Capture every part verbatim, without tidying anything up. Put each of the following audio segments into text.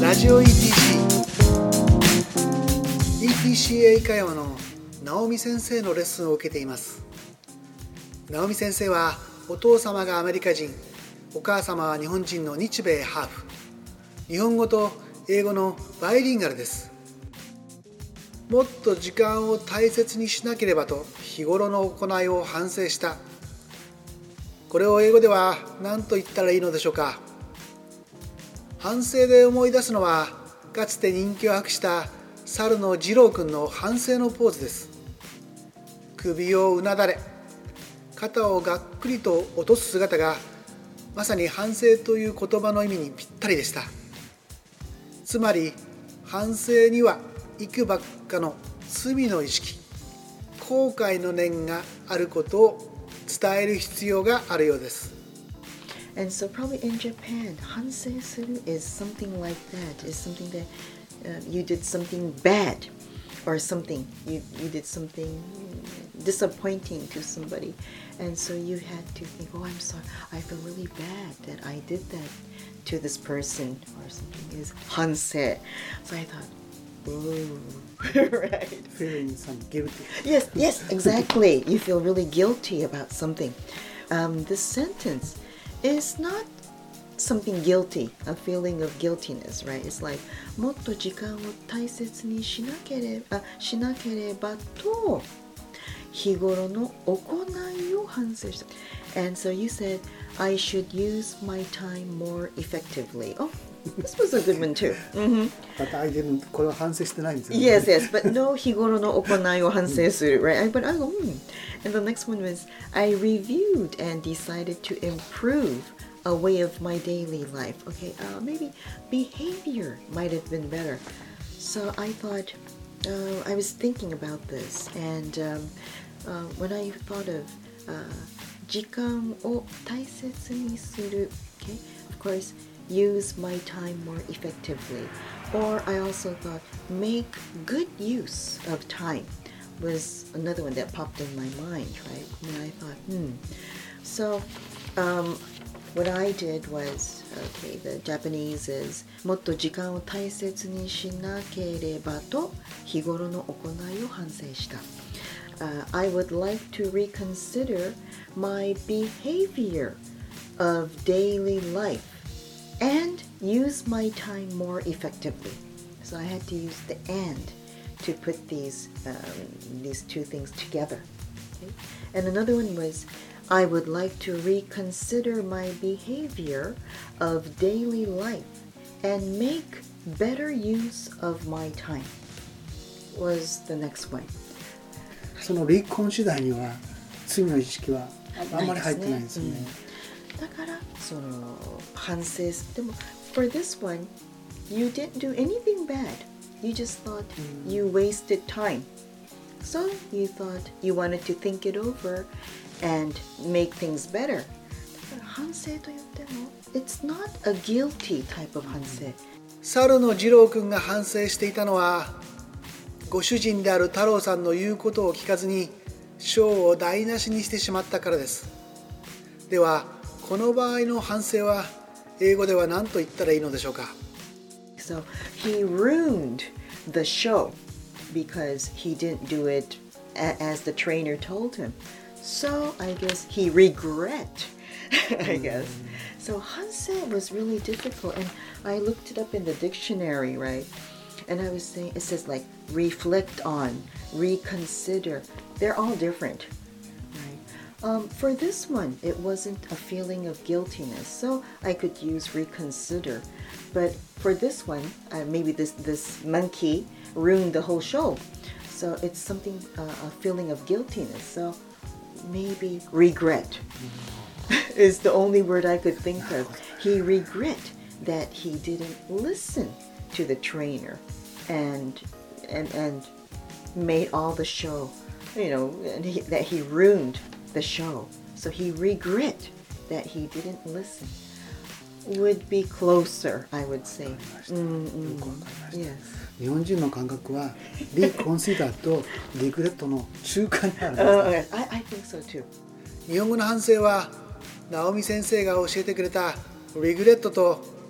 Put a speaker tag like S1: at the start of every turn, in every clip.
S1: ラジオ イーティーシー イーティーシー 英会話の直美先生のレッスンを受けています。直美先生はお父様がアメリカ人、お母様は日本人の日米ハーフ、日本語と英語のバイリンガルです。もっと時間を大切にしなければと日頃の行いを反省した。これを英語では何と言ったらいいのでしょうか。反省で思い出すのは、かつて人気を博した猿の二郎くんの反省のポーズです。首をうなだれ、肩をがっくりと落とす姿が、まさに反省という言葉の意味にぴったりでした。つまり、反省には幾ばっかの罪の意識、後悔の念があることを伝える必要があるようです。
S2: And so probably in Japan, 反省する is something like that. Is something that uh, you did something bad or something. You, you did something disappointing to somebody. And so you had to think, oh, I'm sorry. I feel really bad that I did that to this person or something is 反省. So I thought, ooh, right.
S1: Feeling some guilty.
S2: Yes, yes, exactly. You feel really guilty about something. Um, this sentence is not something guilty, a feeling of guiltiness, right? It's like もっと時間を大切にしなければ、しなければと日頃の行いを反省した。And so you said, I should use my time more effectively. Oh, this was a good one too. Mm-hmm.
S1: But I didn't, これは反省してないんですよね。
S2: Yes, yes, but no 日頃の行いを反省する, right? But I go, hmm. And the next one was, I reviewed and decided to improve a way of my daily life. Okay, uh, maybe behavior might have been better. So I thought, uh, I was thinking about this, and um, uh, when I thought of uh, 時間を大切にする, okay, of course, use my time more effectively. Or I also thought, make good use of time was another one that popped in my mind, right? And I thought, hmm. So um, what I did was, okay, the Japanese is もっと時間を大切にしなければと日頃の行いを反省した。Uh, I would like to reconsider my behavior of daily life and use my time more effectively. So I had to use the and to put these um, these two things together. Okay? And another one was, I would like to reconsider my behavior of daily life and make better use of my time was the next one.
S1: その離婚次第には罪の意識はあんまり入ってないんですよね。
S2: だからその反省でも for this one you didn't do anything bad. You just thought you wasted time. So you thought you wanted to think it over and make things better. だから反省と言っても it's not a guilty type of 反省。
S1: 猿の二郎くんが反省していたのは、ご主人である太郎さんの言うことを聞かずに章を台無しにしてしまったからです。ではこの場合の反省は英語では何と言ったらいいのでしょうか。
S2: So he ruined the show because he didn't do it as the trainer told him. So I guess he regret, I guess. So 反省 was really difficult, and I looked it up in the dictionary, right? And I was saying, it says like reflect on, reconsider. They're all different, right? Um, for this one, it wasn't a feeling of guiltiness, so I could use reconsider. But for this one, uh, maybe this this monkey ruined the whole show, so it's something uh, a feeling of guiltiness. So maybe regret is the only word I could think of. He regret that he didn't listen to the trainer and and and made all the show, you know, and he, that he ruined the show. So he regret that he didn't listen. Would be closer, I would say. Mm-hmm. Yes.
S1: 日本人の感覚はリコンシダーとリグレットの中間にあるんです、
S2: ね。uh, I, I think so too.
S1: 日本語の反省は直美先生が教えてくれたリグレットと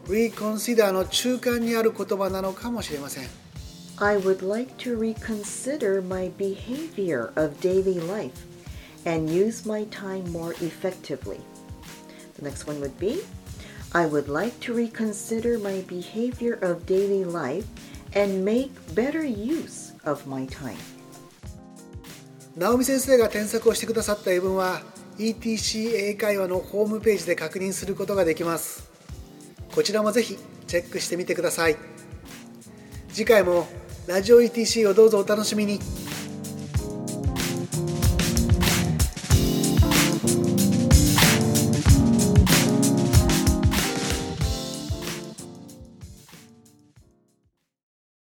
S1: reconsider の中間にある言葉なのかもしれません。
S2: I would like to reconsider my behavior of daily life and use my time more effectively. The next one would be, I would like to reconsider my behavior of daily life and make better use of my time.
S1: 直美先生が添削をしてくださった英文は イーティーシー 英会話のホームページで確認することができます。こちらもぜひチェックしてみてください。次回もラジオ イーティーシー をどうぞお楽しみに。